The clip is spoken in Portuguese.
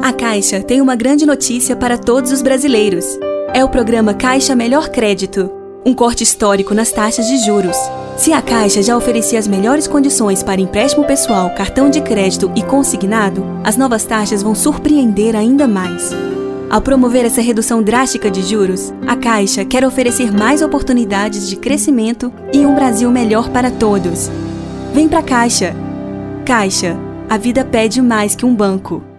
A Caixa tem uma grande notícia para todos os brasileiros. É o programa Caixa Melhor Crédito, um corte histórico nas taxas de juros. Se a Caixa já oferecia as melhores condições para empréstimo pessoal, cartão de crédito e consignado, as novas taxas vão surpreender ainda mais. Ao promover essa redução drástica de juros, a Caixa quer oferecer mais oportunidades de crescimento e um Brasil melhor para todos. Vem pra Caixa! Caixa, a vida pede mais que um banco.